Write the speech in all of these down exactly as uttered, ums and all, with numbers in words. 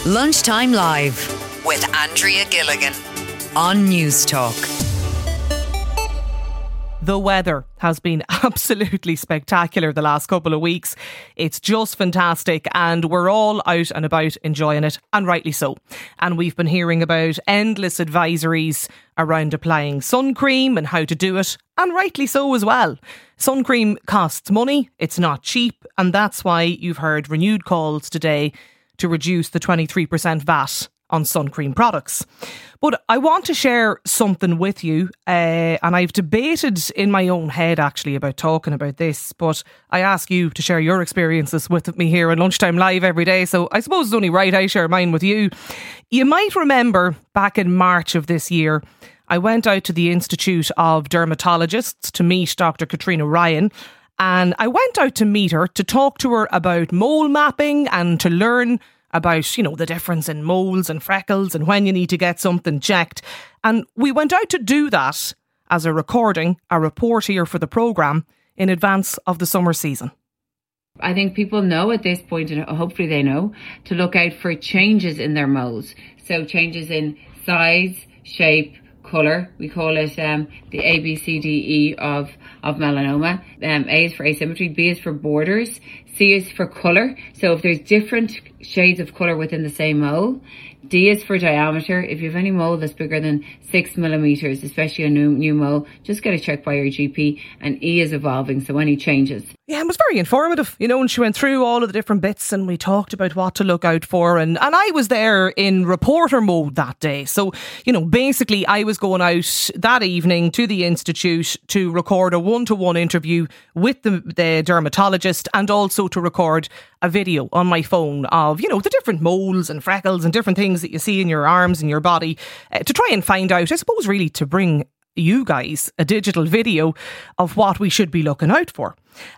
Lunchtime Live with Andrea Gilligan on News Talk. The weather has been absolutely spectacular the last couple of weeks. It's just fantastic and we're all out and about enjoying it, and rightly so. And we've been hearing about endless advisories around applying sun cream and how to do it, and rightly so as well. Sun cream costs money, it's not cheap, and that's why you've heard renewed calls today to reduce the twenty-three percent V A T on sun cream products. But I want to share something with you, uh, and I've debated in my own head actually about talking about this, but I ask you to share your experiences with me here on Lunchtime Live every day, so I suppose it's only right I share mine with you. You might remember back in March of this year, I went out to the Institute of Dermatologists to meet Doctor Katrina Ryan, and I went out to meet her to talk to her about mole mapping and to learn about, you know, the difference in moles and freckles and when you need to get something checked. And we went out to do that as a recording, a report here for the programme in advance of the summer season. I think people know at this point, and hopefully they know, to look out for changes in their moles. So changes in size, shape, colour. We call it um, the A, B, C, D, E of, of melanoma. Um, A is for asymmetry, B is for borders, C is for colour. So if there's different shades of colour within the same mole. D is for diameter. If you have any mole that's bigger than six millimetres, especially a new, new mole, just get it checked by your G P. And E is evolving, so any changes. Yeah, it was very informative, you know, and she went through all of the different bits and we talked about what to look out for. And, and I was there in reporter mode that day. So, you know, basically I was going out that evening to the Institute to record a one-to-one interview with the, the dermatologist, and also to record a video on my phone of, you know, the different moles and freckles and different things that you see in your arms and your body, uh, to try and find out, I suppose, really to bring you guys a digital video of what we should be looking out for.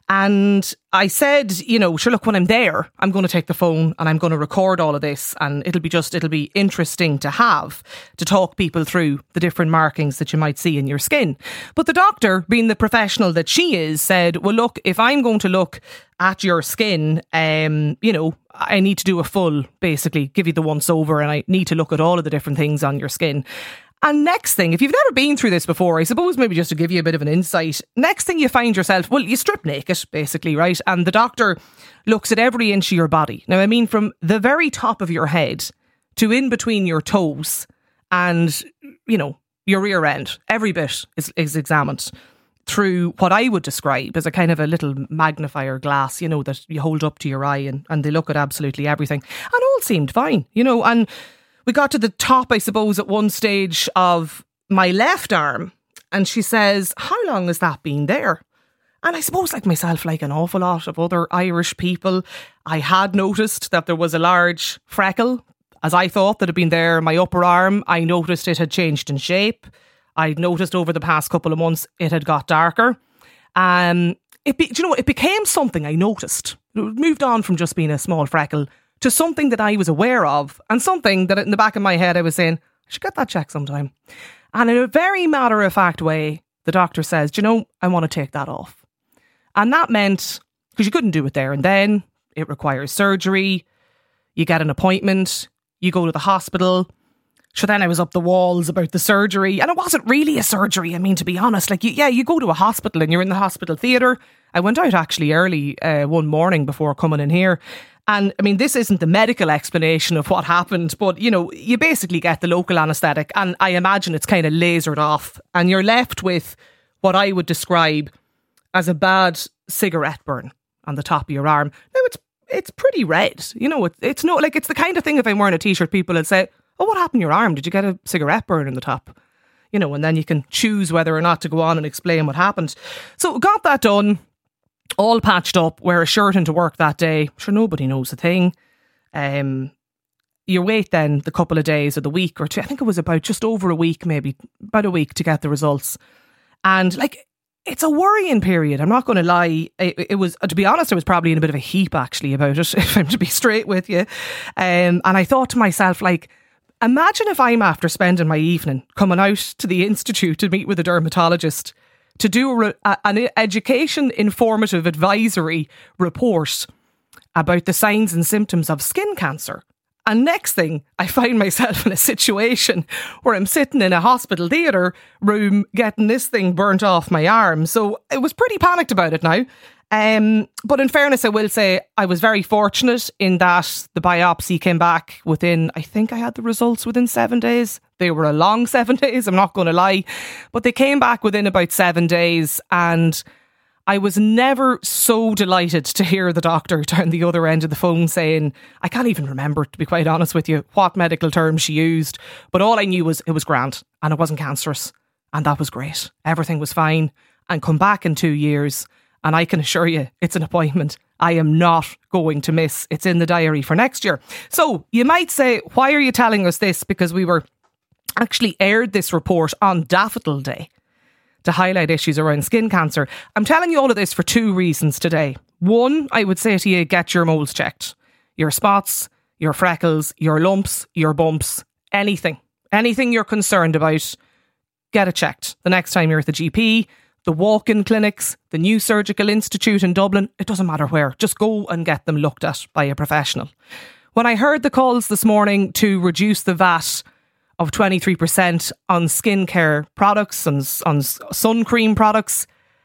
And I said, you know, sure, look, when I'm there, I'm going to take the phone and I'm going to record all of this, and it'll be just, it'll be interesting to have to talk people through the different markings that you might see in your skin. But the doctor, being the professional that she is, said, well, look, if I'm going to look at your skin, um, you know, I need to do a full, basically, give you the once over, and I need to look at all of the different things on your skin. And next thing, if you've never been through this before, I suppose maybe just to give you a bit of an insight, next thing you find yourself, well, you strip naked, basically, right? And the doctor looks at every inch of your body. Now, I mean, from the very top of your head to in between your toes and, you know, your rear end, every bit is, is examined through what I would describe as a kind of a little magnifier glass, you know, that you hold up to your eye, and, and they look at absolutely everything. And all seemed fine, you know, and we got to the top, I suppose, at one stage of my left arm, and she says, how long has that been there? And I suppose, like myself, like an awful lot of other Irish people, I had noticed that there was a large freckle, as I thought, that had been there in my upper arm. I noticed it had changed in shape. I'd noticed over the past couple of months it had got darker. Um, it be, do you know, it became something I noticed. It moved on from just being a small freckle to something that I was aware of, and something that in the back of my head I was saying, I should get that checked sometime. And in a very matter-of-fact way, the doctor says, do you know, I want to take that off. And that meant, because you couldn't do it there and then, it requires surgery, you get an appointment, you go to the hospital. So then I was up the walls about the surgery, and it wasn't really a surgery, I mean, to be honest. Like, you, yeah, you go to a hospital and you're in the hospital theatre. I went out actually early uh, one morning before coming in here. And I mean, this isn't the medical explanation of what happened, but, you know, you basically get the local anaesthetic, and I imagine it's kind of lasered off, and you're left with what I would describe as a bad cigarette burn on the top of your arm. Now, it's it's pretty red, you know, it, it's no, like, it's the kind of thing if I'm wearing a t-shirt, people would say, oh, what happened to your arm? Did you get a cigarette burn in the top? You know, and then you can choose whether or not to go on and explain what happened. So got that done. All patched up, wear a shirt into work that day. Sure, nobody knows a thing. Um, you wait then the couple of days or the week or two. I think it was about just over a week, maybe about a week to get the results. And like, it's a worrying period. I'm not going to lie. It, it was, to be honest, I was probably in a bit of a heap actually about it, if I'm to be straight with you. Um, and I thought to myself, like, imagine if I'm after spending my evening coming out to the Institute to meet with a dermatologist to do a re- a, an education informative advisory report about the signs and symptoms of skin cancer. And next thing, I find myself in a situation where I'm sitting in a hospital theatre room getting this thing burnt off my arm. So I was pretty panicked about it now. Um, but in fairness, I will say I was very fortunate in that the biopsy came back within, I think I had the results within seven days. They were a long seven days, I'm not going to lie. But they came back within about seven days and I was never so delighted to hear the doctor down the other end of the phone saying, I can't even remember, to be quite honest with you, what medical term she used. But all I knew was it was grand and it wasn't cancerous. And that was great. Everything was fine. And come back in two years. And I can assure you, it's an appointment I am not going to miss. It's in the diary for next year. So you might say, why are you telling us this? Because we were actually aired this report on Daffodil Day to highlight issues around skin cancer. I'm telling you all of this for two reasons today. One, I would say to you, get your moles checked. Your spots, your freckles, your lumps, your bumps, anything. Anything you're concerned about, get it checked. The next time you're at the G P, the walk-in clinics, the New Surgical Institute in Dublin, it doesn't matter where. Just go and get them looked at by a professional. When I heard the calls this morning to reduce the V A T of twenty-three percent on skincare products and on sun cream products,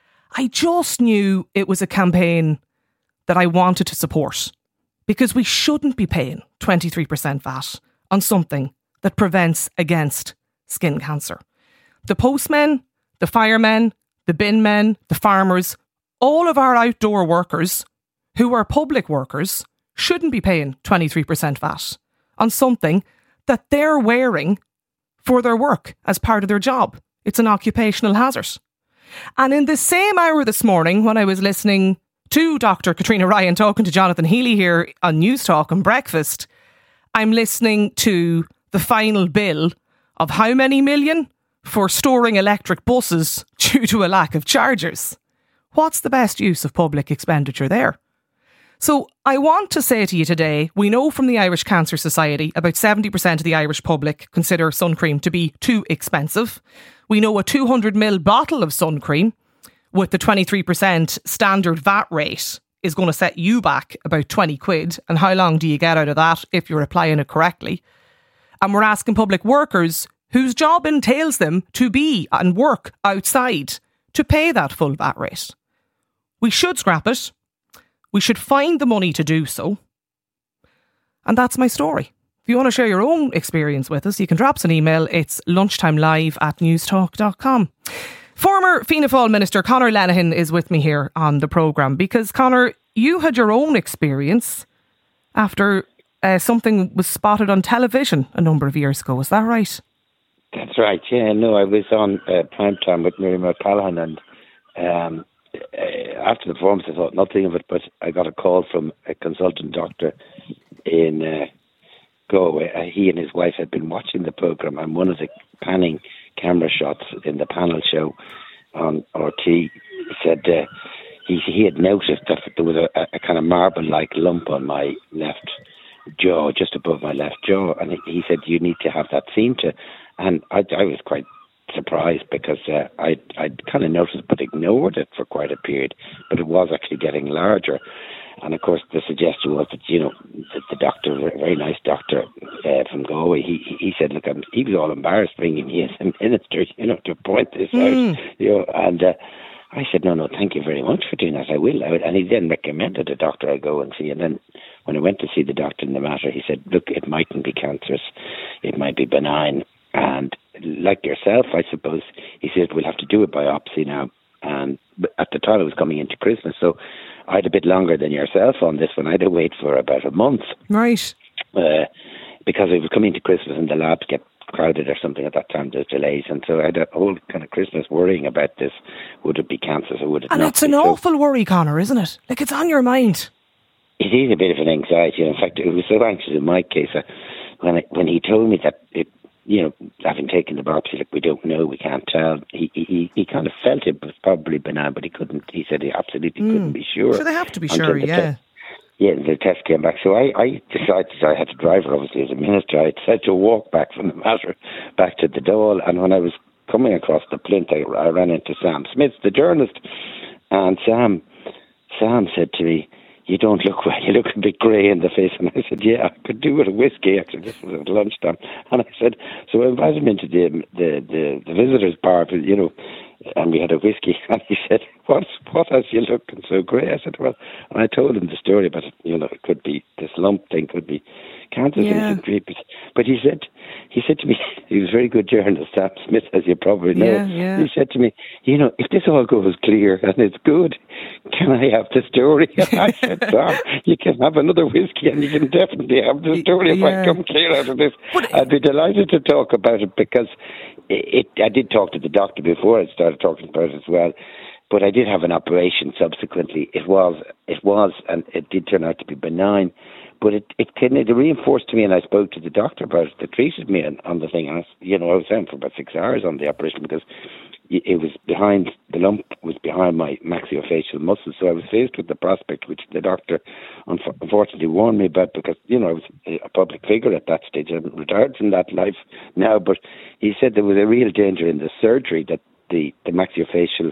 I just knew it was a campaign that I wanted to support, because we shouldn't be paying twenty-three percent V A T on something that prevents against skin cancer. The postmen, the firemen, the bin men, the farmers, all of our outdoor workers who are public workers shouldn't be paying twenty-three percent V A T on something that they're wearing for their work as part of their job. It's an occupational hazard. And in the same hour this morning, when I was listening to Doctor Katrina Ryan talking to Jonathan Healy here on News Talk and Breakfast, I'm listening to the final bill of how many million for storing electric buses due to a lack of chargers. What's the best use of public expenditure there? So I want to say to you today, we know from the Irish Cancer Society about seventy percent of the Irish public consider sun cream to be too expensive. We know a two hundred milliliter bottle of sun cream with the twenty-three percent standard V A T rate is going to set you back about twenty quid. And how long do you get out of that if you're applying it correctly? And we're asking public workers whose job entails them to be and work outside to pay that full V A T rate. We should scrap it. We should find the money to do so. And that's my story. If you want to share your own experience with us, you can drop us an email. It's lunchtimelive at newstalk dot com. Former Fianna Fáil Minister Conor Lenihan is with me here on the programme because, Conor, you had your own experience after uh, something was spotted on television a number of years ago. Is that right? That's right, yeah. No, I was on uh, prime time with Miriam O'Callaghan, and um, uh, after the performance I thought nothing of it, but I got a call from a consultant doctor in uh, Galway. Uh, he and his wife had been watching the programme, and one of the panning camera shots in the panel show on R T said uh, he, he had noticed that there was a, a kind of marble-like lump on my left jaw, just above my left jaw, and he, he said, you need to have that seen to. And I, I was quite surprised because uh, I I'd kind of noticed but ignored it for quite a period, but it was actually getting larger. And of course the suggestion was that, you know, the, the doctor, a very nice doctor uh, from Galway, he he said, look, I'm, he was all embarrassed bringing me as a minister, you know, to point this mm. out, you know, and uh, I said, no, no, thank you very much for doing that. I will. I will. And he then recommended a doctor I go and see. And then when I went to see the doctor in the matter, he said, look, it mightn't be cancerous. It might be benign. And like yourself, I suppose, he said, we'll have to do a biopsy now. And at the time it was coming into Christmas, so I had a bit longer than yourself on this one. I had to wait for about a month. Right. Uh, because it was coming to Christmas and the labs get crowded or something at that time, there's delays. And so I had a whole kind of Christmas worrying about this. Would it be cancer or would it and not? And it's an be? awful so, worry, Conor, isn't it? Like, it's on your mind. It is a bit of an anxiety. In fact, it was so anxious in my case uh, when I, when he told me that it, you know, having taken the biopsy, like, we don't know, we can't tell. He he he kind of felt it was probably benign, but he couldn't. He said he absolutely mm. couldn't be sure. So they have to be sure, yeah. Te- yeah, the test came back. So I, I decided I had to drive her, obviously, as a minister. I decided to walk back from the matter back to the Dáil. And when I was coming across the plinth, I, I ran into Sam Smith, the journalist. And Sam, Sam said to me, you don't look well, you look a bit grey in the face. And I said, yeah, I could do with a whiskey, actually. This was at lunchtime. And I said, so I invited him into the, the, the, the visitors' bar, you know, and we had a whiskey. And he said, what, what has you looking so grey? I said, well, and I told him the story about it, you know, it could be, this lump thing could be cancer. Yeah. But he said, he said to me, he was a very good journalist, Sam Smith, as you probably know. Yeah, yeah. He said to me, you know, if this all goes clear and it's good, can I have the story? And I said, Sam, you can have another whiskey and you can definitely have the story if yeah. I come clear out of this. But, I'd be delighted to talk about it because it, it, I did talk to the doctor before I started talking about it as well. But I did have an operation subsequently. It was, it was, and it did turn out to be benign. But it it, kind of, it reinforced to me, and I spoke to the doctor about it that treated me on, on the thing. And I, you know, I was down for about six hours on the operation because it was behind, the lump was behind my maxillofacial muscles. So I was faced with the prospect, which the doctor unfortunately warned me about because, you know, I was a public figure at that stage. I'm retired from that life now, but he said there was a real danger in the surgery that the, the maxillofacial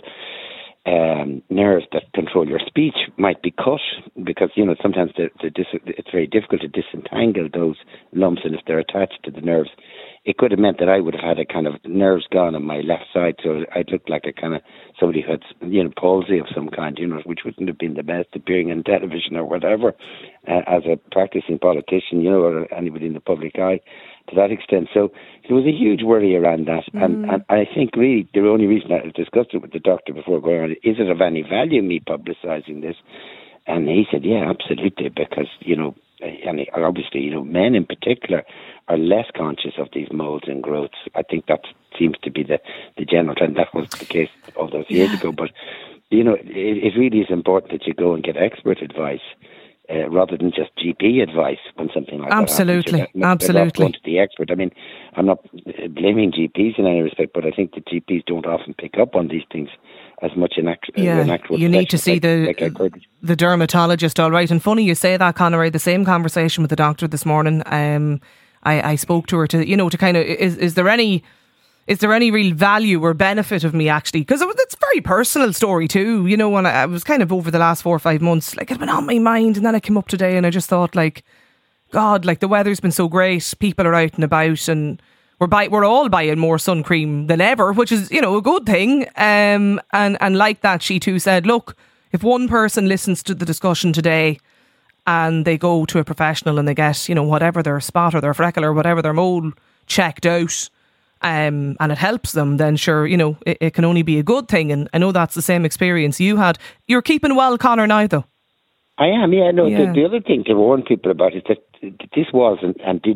Um, nerves that control your speech might be cut because, you know, sometimes the, the dis- it's very difficult to disentangle those lumps, and if they're attached to the nerves, it could have meant that I would have had a kind of nerves gone on my left side, so I'd look like a kind of somebody who had, you know, palsy of some kind, you know, which wouldn't have been the best appearing on television or whatever uh, as a practicing politician, you know, or anybody in the public eye to that extent. So there was a huge worry around that. Mm. And, and I think really the only reason I discussed it with the doctor before going on, is it of any value me publicising this? And he said, yeah, absolutely, because, you know, and obviously, you know, men in particular are less conscious of these moles and growths. I think that seems to be the, the general trend. That was the case all those years yeah. ago. But, you know, it, it really is important that you go and get expert advice uh, rather than just G P advice when something like absolutely. that happens. Absolutely, absolutely. Going to the expert. I mean, I'm not blaming G Ps in any respect, but I think the G Ps don't often pick up on these things as much in act- yeah, an actual you need to see like, the like the dermatologist, all right. And funny you say that, Conor. I had the same conversation with the doctor this morning. Um, I, I spoke to her to, you know, to kind of, is, is there any, is there any real value or benefit of me actually? Because it it's a very personal story too, you know, and I, I was kind of over the last four or five months, like it had been on my mind, and then I came up today and I just thought like, God, like the weather's been so great, people are out and about, and We're buy, we're all buying more sun cream than ever, which is, you know, a good thing. Um, and, and like that, she too said, look, if one person listens to the discussion today and they go to a professional and they get, you know, whatever their spot or their freckle or whatever their mole checked out, um, and it helps them, then sure, you know, it, it can only be a good thing. And I know that's the same experience you had. You're keeping well, Conor, now though. I am, yeah. No, yeah. The, the other thing to warn people about is that this was and, and did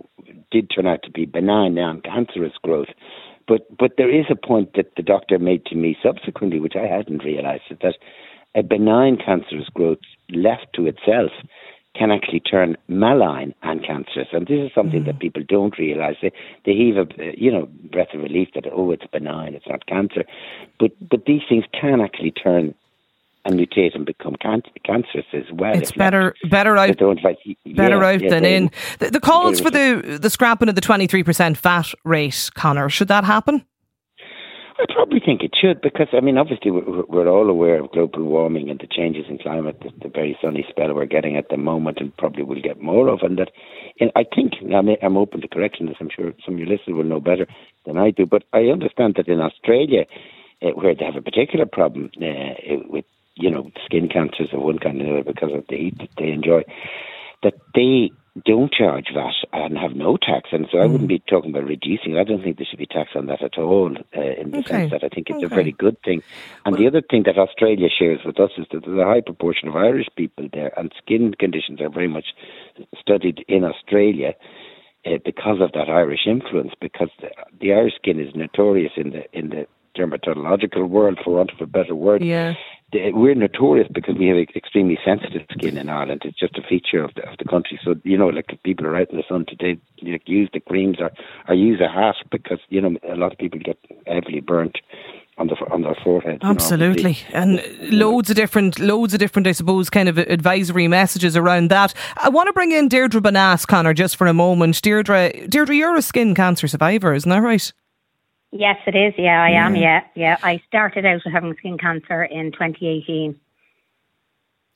did turn out to be benign, non-cancerous growth. But but there is a point that the doctor made to me subsequently, which I hadn't realised, is that a benign cancerous growth left to itself can actually turn malign and cancerous. And this is something mm. that people don't realise. They, they heave a you know breath of relief that, oh, it's benign, it's not cancer. But but these things can actually turn and mutate and become can- cancerous as well. It's better better out, like, better yeah, out yeah, than they, in. The, the calls for the, the scrapping of the twenty-three percent fat rate, Conor, should that happen? I probably think it should, because, I mean, obviously we're, we're all aware of global warming and the changes in climate, the, the very sunny spell we're getting at the moment and probably will get more of. And that, and I think, I'm, I'm open to correction, as I'm sure some of your listeners will know better than I do, but I understand that in Australia, uh, where they have a particular problem uh, with you know, skin cancers of one kind or another because of the heat that they enjoy, that they don't charge V A T and have no tax. And so I mm. wouldn't be talking about reducing. I don't think there should be tax on that at all, uh, in the okay. sense that I think it's okay. a very good thing. And well, the other thing that Australia shares with us is that there's a high proportion of Irish people there, and skin conditions are very much studied in Australia uh, because of that Irish influence, because the, the Irish skin is notorious in the in the dermatological world, for want of a better word. Yeah. We're notorious because we have extremely sensitive skin in Ireland. It's just a feature of the, of the country. So, you know, like if people are out in the sun today, like use the creams or, or use a hat, because, you know, a lot of people get heavily burnt on the on their forehead. Absolutely. You know, and loads of different, loads of different, I suppose, kind of advisory messages around that. I want to bring in Deirdre Bonas, Conor, just for a moment. Deirdre, Deirdre, you're a skin cancer survivor, isn't that right? Yes, it is. Yeah, I am. Yeah, yeah. I started out with having skin cancer in twenty eighteen.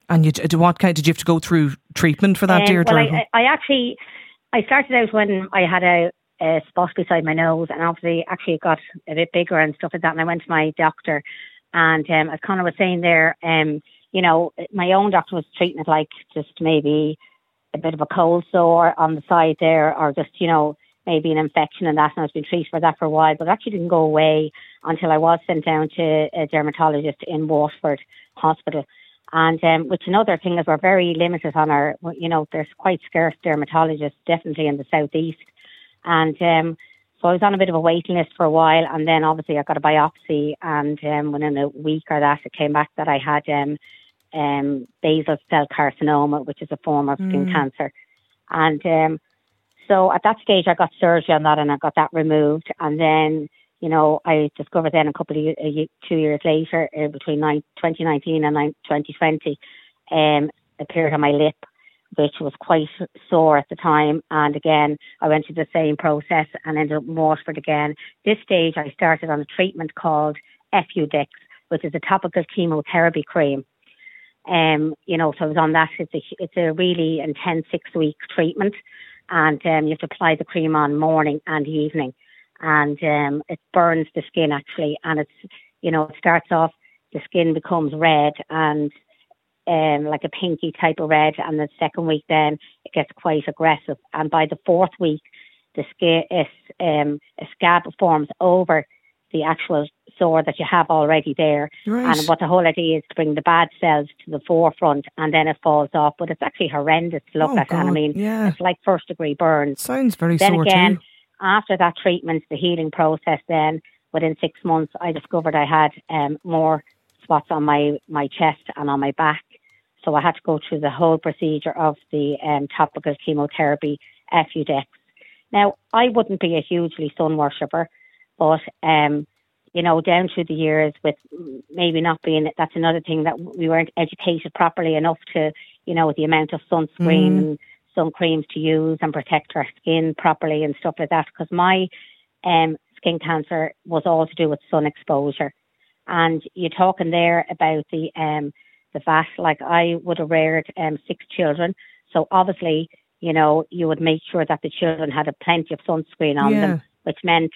And you, do what kind? Did you have to go through treatment for that, um, Deirdre? Well, I, I actually, I started out when I had a, a spot beside my nose, and obviously actually it got a bit bigger and stuff like that. And I went to my doctor, and um, as Conor was saying there, um, you know, my own doctor was treating it like just maybe a bit of a cold sore on the side there, or just, you know, maybe an infection and that, and I've been treated for that for a while, but it actually didn't go away until I was sent down to a dermatologist in Waterford Hospital. And um, which another thing is we're very limited on our, you know, there's quite scarce dermatologists, definitely in the southeast. And um, so I was on a bit of a waiting list for a while, and then obviously I got a biopsy, and um, within a week or that, it came back that I had um, um, basal cell carcinoma, which is a form of skin Mm. cancer. And um, so at that stage, I got surgery on that, and I got that removed. And then, you know, I discovered then a couple of years, two years later, uh, between nine, twenty nineteen and twenty twenty, um, appeared on my lip, which was quite sore at the time. And again, I went through the same process and ended up in Waterford again. This stage, I started on a treatment called Effudex, which is a topical chemotherapy cream. Um, you know, so I was on that. It's a, it's a really intense six-week treatment, and um, you have to apply the cream on morning and evening. And um, it burns the skin actually, and it's, you know, it starts off, the skin becomes red and um, like a pinky type of red, and the second week then it gets quite aggressive, and by the fourth week the skin is um, a scab forms over the actual sore that you have already there. Right. And what the whole idea is to bring the bad cells to the forefront, and then it falls off. But it's actually horrendous to look Oh, at, God, and I mean, yeah. it's like first degree burns. Sounds very Then sore again, too. after that treatment, the healing process, then within six months, I discovered I had um, more spots on my, my chest and on my back. So I had to go through the whole procedure of the um, topical chemotherapy, Effudex. Now, I wouldn't be a hugely sun worshipper, but, um, you know, down through the years with maybe not being, that's another thing, that we weren't educated properly enough to, you know, the amount of sunscreen Mm. and sun creams to use and protect our skin properly and stuff like that. Because my um, skin cancer was all to do with sun exposure. And you're talking there about the um, the V A S, like I would have reared um, six children. So obviously, you know, you would make sure that the children had a plenty of sunscreen on Yeah. them, which meant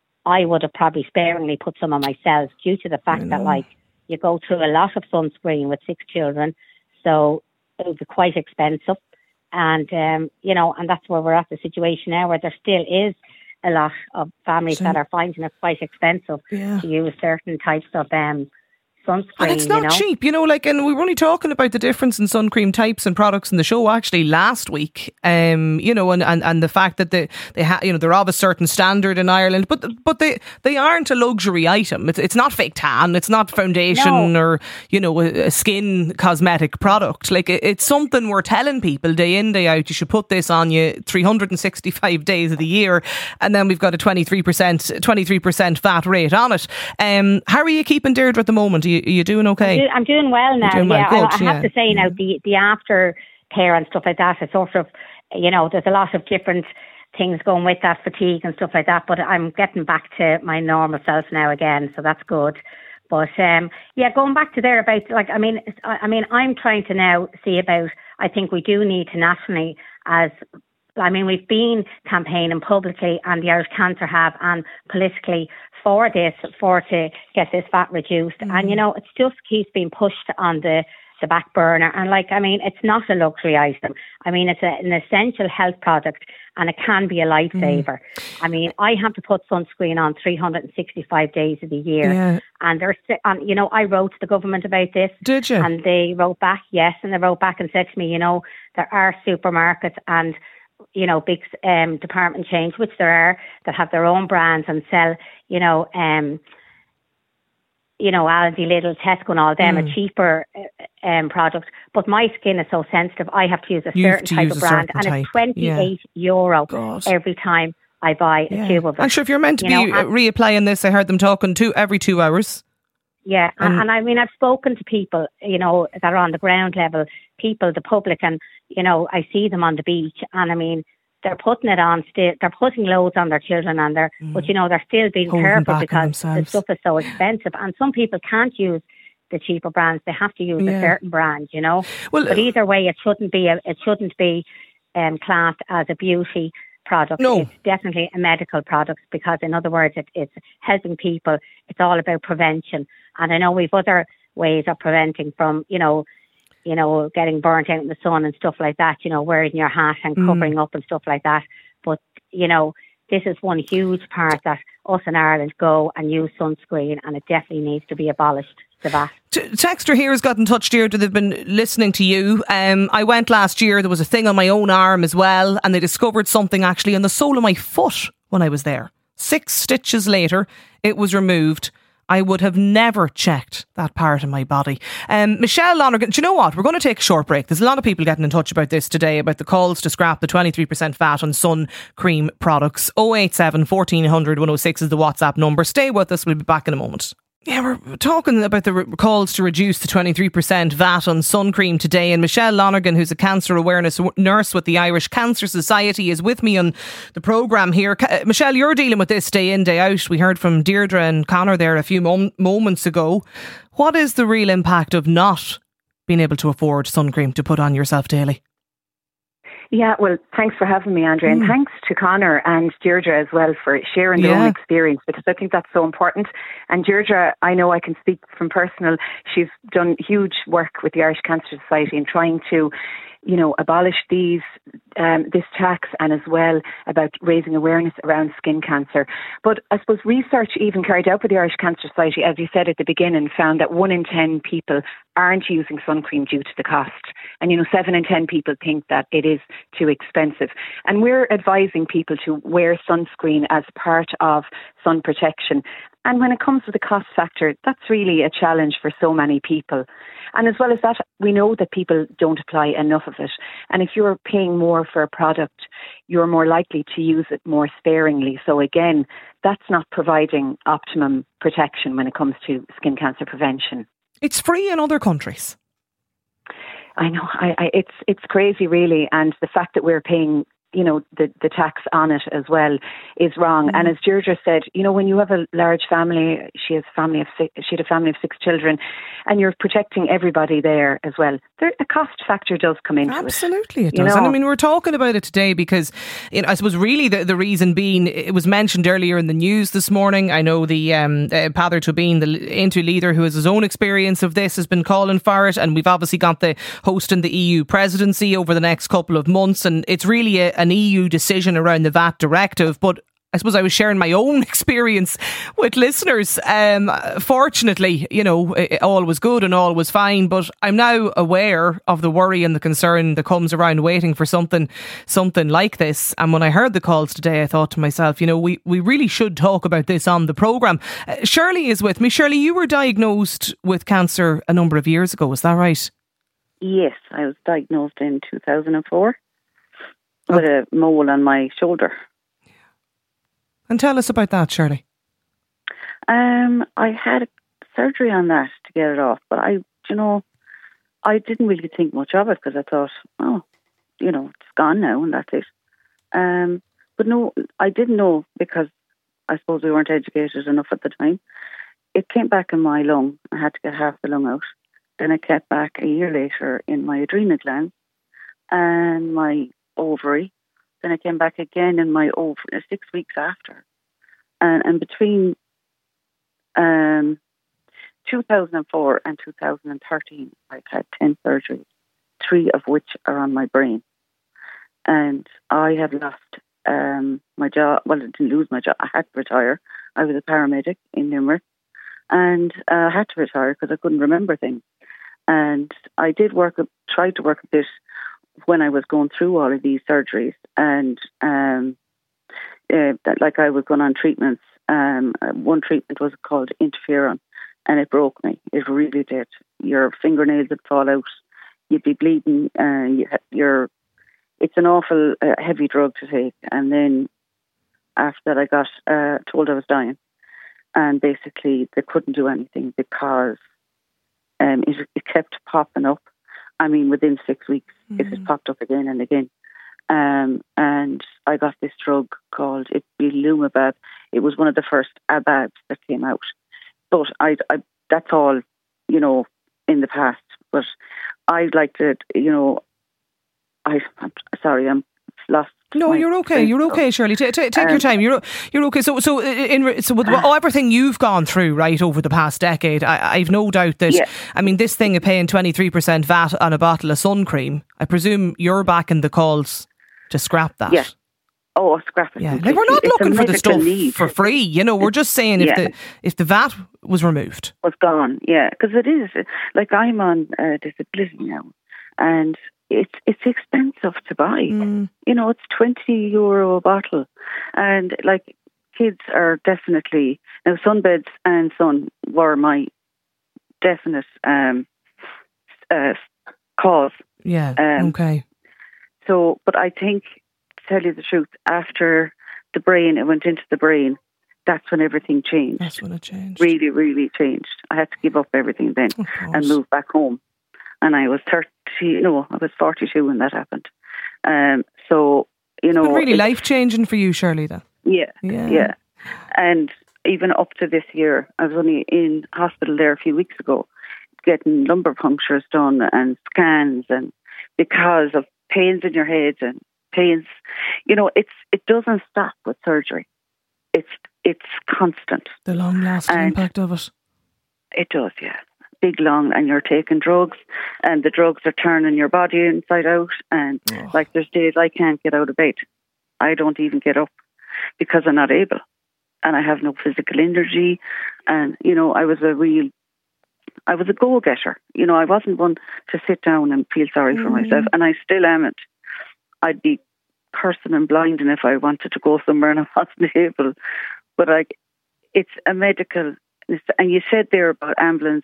I would have probably sparingly put some on myself due to the fact that, like, you go through a lot of sunscreen with six children. So it would be quite expensive. And, um, you know, and that's where we're at, the situation now, where there still is a lot of families So- that are finding it quite expensive Yeah. to use certain types of um, sunscreen, And it's not you know. cheap, you know, like, and we were only talking about the difference in sun cream types and products in the show actually last week, um, you know, and, and, and the fact that they, they ha- you know, they're of a certain standard in Ireland, but but they, they aren't a luxury item. It's it's not fake tan, it's not foundation No. or, you know, a, a skin cosmetic product. Like, it, it's something we're telling people day in, day out, you should put this on you three hundred sixty-five days of the year, and then we've got a twenty-three percent twenty-three percent V A T rate on it. Um, how are you keeping, Deirdre, at the moment? Are you, are you doing okay? Do- I'm doing well now. doing well, yeah, good, I, I yeah. have to say now, the the after care and stuff like that is sort of, you know, there's a lot of different things going with that, fatigue and stuff like that. But I'm getting back to my normal self now again, so that's good. But um, yeah, going back to there about, like, I mean, it's- I I mean, I'm trying to now see about. I think we do need to nationally, as I mean, we've been campaigning publicly, and the Irish Cancer have, and politically, for this, for to get this V A T reduced. Mm-hmm. And, you know, it just keeps being pushed on the, the back burner. And, like, I mean, it's not a luxury item. I mean, it's a, an essential health product, and it can be a lifesaver. Mm-hmm. I mean, I have to put sunscreen on three hundred sixty-five days of the year. Yeah. And there's, and, you know, I wrote to the government about this. Did you? And they wrote back, yes, and they wrote back and said to me, you know, there are supermarkets and, you know, big um, department chains, which there are, that have their own brands and sell, you know, um, you know, Aldi, Lidl, Tesco and all them, Mm. a cheaper uh, um, product. But my skin is so sensitive, I have to use a You have certain to type use of a brand, certain and type, it's twenty-eight euro God. every time I buy a Yeah. tube of it. I'm sure if you're meant to You be know, uh, and- reapplying this, I heard them talking two every two hours. Yeah, and, And- and I mean, I've spoken to people, you know, that are on the ground level, people, the public, and, you know, I see them on the beach, and I mean, they're putting it on still, they're putting loads on their children, and they're, but, you know, they're still being Holding careful back on because the themselves. stuff is so expensive, and some people can't use the cheaper brands. They have to use Yeah. a certain brand, you know. Well, But either way, it shouldn't be a, it shouldn't be um, classed as a beauty product. No. It's definitely a medical product, because, in other words, it, it's helping people. It's all about prevention. And I know we've other ways of preventing from, you know, you know, getting burnt out in the sun and stuff like that, you know, wearing your hat and covering up and stuff like that. But, you know, this is one huge part that us in Ireland go and use sunscreen, and it definitely needs to be abolished, the V A T. T- Texter here has got in touch, Deirdre. They've been listening to you. Um, I went last year. There was a thing on my own arm as well, and they discovered something actually on the sole of my foot when I was there. Six stitches later, it was removed. I would have never checked that part of my body. Um, Michelle Lonergan, do you know what? We're going to take a short break. There's a lot of people getting in touch about this today, about the calls to scrap the twenty-three percent V A T on sun cream products. oh eight seven, fourteen hundred, one oh six is the WhatsApp number. Stay with us. We'll be back in a moment. Yeah, we're talking about the re- calls to reduce the twenty-three percent V A T on sun cream today, and Michelle Lonergan, who's a cancer awareness w- nurse with the Irish Cancer Society, is with me on the programme here. Ca- Michelle, you're dealing with this day in, day out. We heard from Deirdre and Conor there a few mom- moments ago. What is the real impact of not being able to afford sun cream to put on yourself daily? Yeah, well, thanks for having me, Andrea, and Mm. thanks to Conor and Deirdre as well for sharing their Yeah. own experience, because I think that's so important. And Deirdre, I know I can speak from personal, she's done huge work with the Irish Cancer Society in trying to, you know, abolish these um, this tax, and as well about raising awareness around skin cancer. But I suppose research even carried out by the Irish Cancer Society, as you said at the beginning, found that one in ten people aren't using sun cream due to the cost. And, you know, seven in ten people think that it is too expensive. And we're advising people to wear sunscreen as part of sun protection. And when it comes to the cost factor, that's really a challenge for so many people. And as well as that, we know that people don't apply enough of it. And if you're paying more for a product, you're more likely to use it more sparingly. So again, that's not providing optimum protection when it comes to skin cancer prevention. It's free in other countries. I know, I, I, it's it's crazy really. And the fact that we're paying, you know, the, the tax on it as well is wrong. Mm. And as Deirdre said, you know, when you have a large family, she has a family of six, she had a family of six children, and you're protecting everybody there as well. There, the cost factor does come into Absolutely, it. Absolutely it does. And I mean, we're talking about it today because, you know, I suppose really the, the reason being, it was mentioned earlier in the news this morning. I know the um, uh, Peadar Tóibín, the Intu leader who has his own experience of this, has been calling for it. And we've obviously got the hosting the E U presidency over the next couple of months. And it's really a, an E U decision around the V A T directive. But I suppose I was sharing my own experience with listeners. Um, fortunately, you know, it, all was good and all was fine, but I'm now aware of the worry and the concern that comes around waiting for something, something like this. And when I heard the calls today, I thought to myself, you know, we, we really should talk about this on the programme. Uh, Shirley is with me. Shirley, you were diagnosed with cancer a number of years ago, is that right? Yes, I was diagnosed in two thousand four with a mole on my shoulder. And tell us about that, Shirley. Um, I had surgery on that to get it off, but I, you know, I didn't really think much of it because I thought, oh, you know, it's gone now and that's it. Um, but no, I didn't know because I suppose we weren't educated enough at the time. It came back in my lung. I had to get half the lung out. Then it came back a year later in my adrenal gland and my ovary. Then it came back again in my ovary six weeks after. And, and between um, two thousand four and two thousand thirteen, I've had ten surgeries, three of which are on my brain. And I have lost um, my job. Well, I didn't lose my job. I had to retire. I was a paramedic in Limerick. And uh, I had to retire because I couldn't remember things. And I did work, tried to work a bit when I was going through all of these surgeries, and um, uh, that, like I was going on treatments. Um, one treatment was called interferon, and it broke me. It really did. Your fingernails would fall out. You'd be bleeding. Uh, you, you're, it's an awful uh, heavy drug to take. And then after that, I got uh, told I was dying, and basically they couldn't do anything because um, it, it kept popping up. I mean, within six weeks, mm. it has popped up again and again. Um, and I got this drug called Ipilimumab. It was one of the first A B A Bs that came out. But I, I, that's all, you know, in the past. But I'd like to, you know, I, I'm sorry, I'm lost. No, you're okay. You're okay, Shirley. T- t- take um, your time. You're you're okay. So, so in so with everything you've gone through, right, over the past decade, I, I've no doubt that. Yeah. I mean, this thing of paying twenty-three percent V A T on a bottle of sun cream. I presume you're back in the calls to scrap that. Yeah. Oh, scrap it. Yeah. Like, we're not it's looking for the stuff need. for free. You know, we're just saying if yeah. the if the V A T was removed, was gone. Yeah, because it is. Like, I'm on uh, disability now, and it's it's expensive to buy. Mm. You know, it's twenty euro a bottle, and like, kids are definitely now sunbeds and sun were my definite um, uh, cause. Yeah. Um, okay. So, but I think, to tell you the truth, after the brain, it went into the brain. That's when everything changed. That's when it changed. Really, really changed. I had to give up everything then and move back home. And I was thirty, no, I was forty-two when that happened. Um, so, you know. It's been really life changing for you, Shirley, then. Yeah, yeah. Yeah. And even up to this year, I was only in hospital there a few weeks ago, getting lumbar punctures done and scans, and because of pains in your head and pains, you know, it's it doesn't stop with surgery. It's it's constant. The long lasting impact of it. It does, yeah. Big long, and you're taking drugs, and the drugs are turning your body inside out. And oh. like, there's days I can't get out of bed. I don't even get up because I'm not able, and I have no physical energy. And you know, I was a real, I was a go-getter. You know, I wasn't one to sit down and feel sorry for mm. myself, and I still am. I'd be cursing and blinding if I wanted to go somewhere and I wasn't able. But like, it's a medical, and you said there about ambulance,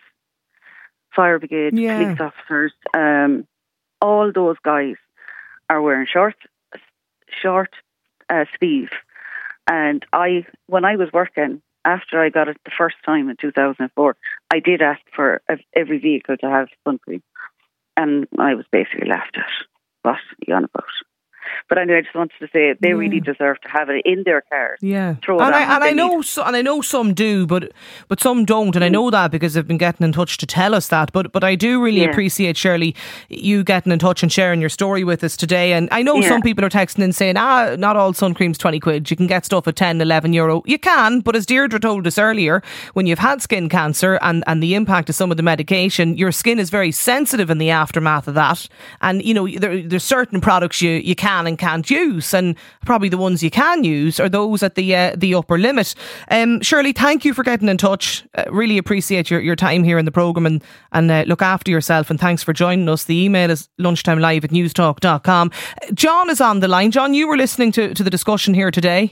fire brigade, yeah. police officers, um, all those guys are wearing short, short uh, sleeve. And I, when I was working, after I got it the first time in two thousand four, I did ask for every vehicle to have sun cream, and I was basically laughed at. What are you on about? But anyway, I just wanted to say they yeah. really deserve to have it in their cars. Yeah, Throw and it I and I know need. so, and I know some do, but but some don't, and mm. I know that because they've been getting in touch to tell us that. But but I do really yeah. appreciate, Shirley, you getting in touch and sharing your story with us today. And I know yeah. some people are texting in saying, ah, not all sun cream's twenty quid. You can get stuff at ten, eleven euro. You can, but as Deirdre told us earlier, when you've had skin cancer and and the impact of some of the medication, your skin is very sensitive in the aftermath of that. And you know, there, there's certain products you you can and can't use. And probably the ones you can use are those at the uh, the upper limit. Um, Shirley, thank you for getting in touch. Uh, really appreciate your, your time here in the programme, and, and uh, look after yourself, and thanks for joining us. The email is lunchtimelive at newstalk dot com. John is on the line. John, you were listening to, to the discussion here today.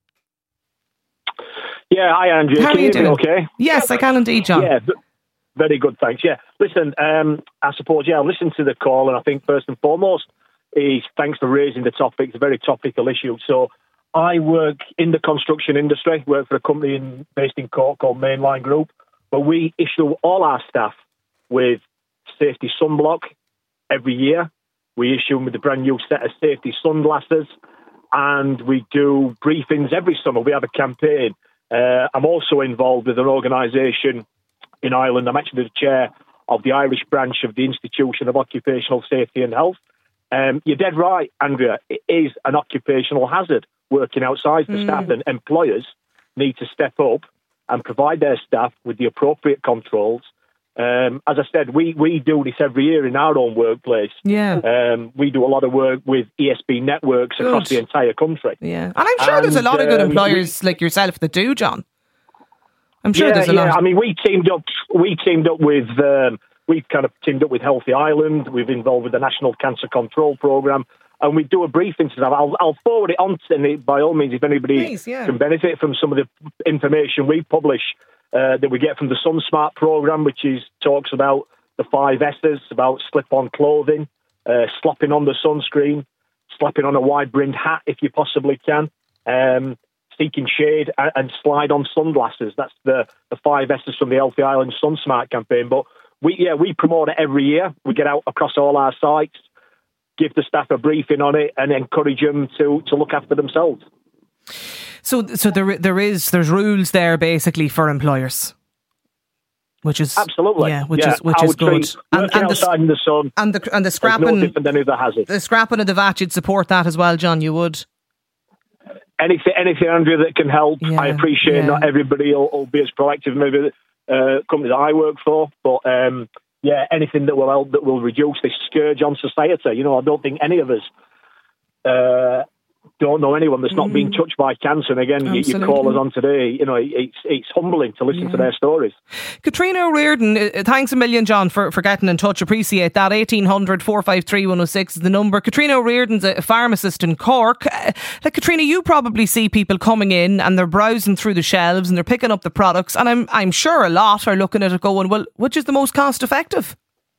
Yeah, hi Andrew. How can are you doing? Okay? Yes, I can indeed, John. Yeah, very good, thanks. Yeah, listen, um, I suppose, yeah, I listened to the call, and I think first and foremost, is thanks for raising the topic. It's a very topical issue. So I work in the construction industry, work for a company in, based in Cork called Mainline Group, but we issue all our staff with safety sunblock every year. We issue them with a brand new set of safety sunglasses, and we do briefings every summer. We have a campaign. Uh, I'm also involved with an organisation in Ireland. I'm actually the chair of the Irish branch of the Institution of Occupational Safety and Health. Um, you're dead right, Andrea. It is an occupational hazard working outside for mm. staff, and employers need to step up and provide their staff with the appropriate controls. Um, as I said, we, we do this every year in our own workplace. Yeah. Um, we do a lot of work with E S B networks good. across the entire country. Yeah, and I'm sure and, there's a lot of good um, employers we, like yourself that do, John. I'm sure yeah, there's a yeah. lot. I mean, we teamed up. We teamed up with. Um, We've kind of teamed up with Healthy Ireland. We've involved with the National Cancer Control Programme, and we do a briefing to them. I'll, I'll forward it on to them, by all means, if anybody Please, yeah. can benefit from some of the information we publish uh, that we get from the SunSmart programme, which is talks about the five S's, about slip-on clothing, uh, slopping on the sunscreen, slapping on a wide-brimmed hat if you possibly can, um, seeking shade, and, and slide-on sunglasses. That's the, the five S's from the Healthy Ireland SunSmart campaign. But We yeah we promote it every year. We get out across all our sites, give the staff a briefing on it, and encourage them to, to look after themselves. So so there there is there's rules there basically for employers. Which is absolutely, yeah, which yeah. is which I is would good. treat and, and outside the, in the sun, and the and the scrapping, no different than other hazard. The scrapping of the vat, you'd support that as well, John. You would. Anything, anything, Andrea, that can help. Yeah, I appreciate yeah. not everybody will, will be as proactive, maybe uh, companies that I work for, but um, yeah, anything that will help, that will reduce this scourge on society. You know, I don't think any of us. Uh, don't know anyone that's not mm. been touched by cancer. And again, you, you call us on today. You know, it's it's humbling to listen yeah. to their stories. Katrina O'Riordan, uh, thanks a million, John, for, for getting in touch. Appreciate that. eighteen hundred, four five three, one oh six is the number. Katrina O'Riordan's a pharmacist in Cork. Uh, like Katrina, you probably see people coming in and they're browsing through the shelves and they're picking up the products, and I'm I'm sure a lot are looking at it going, well, which is the most cost effective?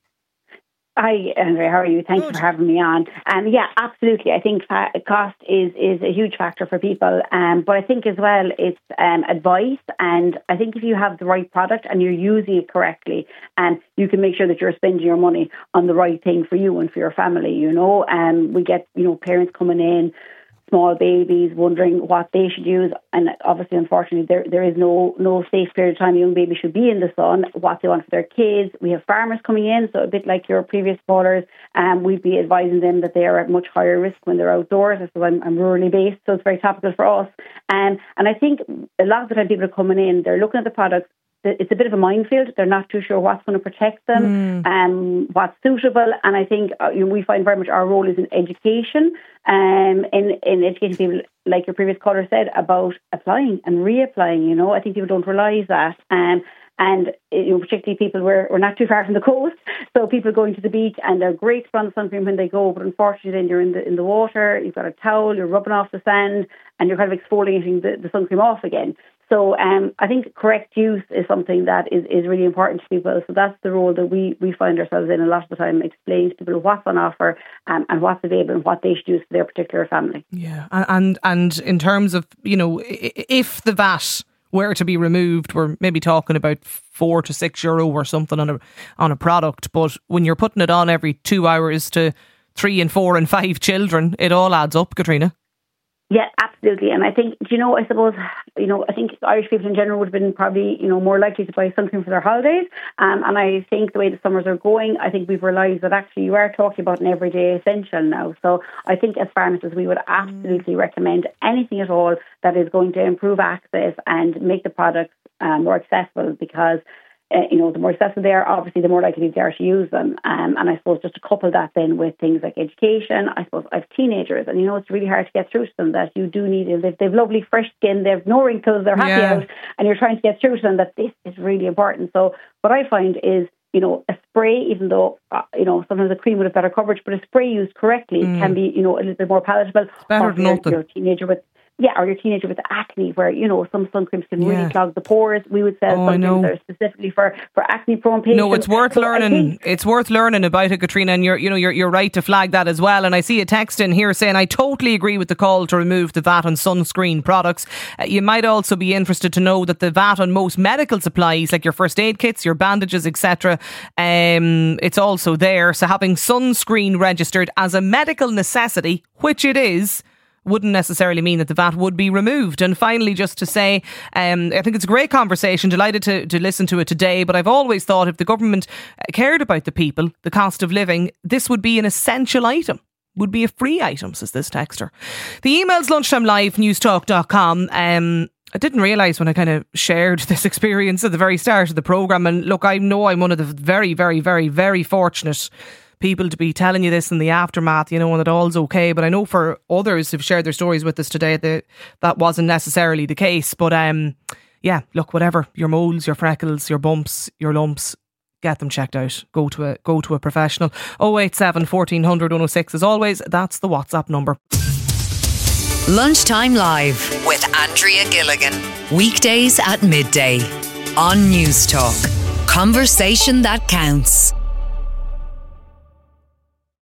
Hi, Andrea. How are you? Thanks Good. for having me on. Um, yeah, absolutely. I think fa- cost is, is a huge factor for people. Um, but I think as well, it's um, advice. And I think if you have the right product and you're using it correctly, and um, you can make sure that you're spending your money on the right thing for you and for your family, you know. Um, we get, you know, parents coming in, small babies, wondering what they should use. And obviously, unfortunately, there there is no no safe period of time a young baby should be in the sun, what they want for their kids. We have farmers coming in, so a bit like your previous callers, um, we'd be advising them that they are at much higher risk when they're outdoors. So I'm, I'm rurally based, so it's very topical for us. Um, and I think a lot of the time people are coming in, they're looking at the products, it's a bit of a minefield. They're not too sure what's going to protect them, mm. um, what's suitable. And I think uh, you know, we find very much our role is in education, um, in, in educating people, like your previous caller said, about applying and reapplying. You know, I think people don't realise that. Um, and you know, particularly people, we're, we're not too far from the coast, so people going to the beach and they're great to put on the sunscreen when they go, but unfortunately then you're in the in the water, you've got a towel, you're rubbing off the sand, and you're kind of exfoliating the, the sunscreen off again. So um, I think correct use is something that is, is really important to people. So that's the role that we, we find ourselves in a lot of the time, explaining to people what's on offer um, and what's available and what they should use for their particular family. Yeah, and and in terms of, you know, if the V A T were to be removed, we're maybe talking about four to six euro or something on a on a product. But when you're putting it on every two hours to three and four and five children, it all adds up, Katrina. Yeah, absolutely. And I think, you know, I suppose, you know, I think Irish people in general would have been probably, you know, more likely to buy something for their holidays. Um, and I think the way the summers are going, I think we've realised that actually you are talking about an everyday essential now. So I think as pharmacists, we would absolutely recommend anything at all that is going to improve access and make the products um, more accessible, because Uh, you know, the more accessible they are, obviously, the more likely they are to use them. Um, and I suppose just to couple that then with things like education, I suppose I have teenagers, and you know, it's really hard to get through to them that you do need it. They've, they've lovely fresh skin, they've no wrinkles, they're happy yeah. out, and you're trying to get through to them that this is really important. So what I find is, you know, a spray, even though, uh, you know, sometimes a cream would have better coverage, but a spray used correctly mm. can be, you know, a little bit more palatable. It's better than nothing. Your teenager with Yeah, or your teenager with acne, where, you know, some sun creams can yeah. really clog the pores. We would sell oh, sun creams that are specifically for, for acne prone patients. No, it's worth so learning. It's worth learning about it, Katrina, and you're, you know, you're, you're right to flag that as well. And I see a text in here saying, I totally agree with the call to remove the V A T on sunscreen products. Uh, you might also be interested to know that the V A T on most medical supplies, like your first aid kits, your bandages, et cetera, um, it's also there. So having sunscreen registered as a medical necessity, which it is, wouldn't necessarily mean that the V A T would be removed. And finally, just to say, um, I think it's a great conversation, delighted to, to listen to it today, but I've always thought if the government cared about the people, the cost of living, this would be an essential item, would be a free item, says this texter. The email's lunchtime live, newstalk dot com. Um, I didn't realise when I kind of shared this experience at the very start of the programme, and look, I know I'm one of the very, very, very, very fortunate people to be telling you this in the aftermath, you know, and that all's okay. But I know for others who've shared their stories with us today that that wasn't necessarily the case. But um, yeah, look, whatever, your moles, your freckles, your bumps, your lumps, get them checked out. Go to a go to a professional. oh eight seven, fourteen hundred, one oh six. As always, that's the WhatsApp number. Lunchtime Live with Andrea Gilligan. Weekdays at midday on Newstalk. Conversation that counts.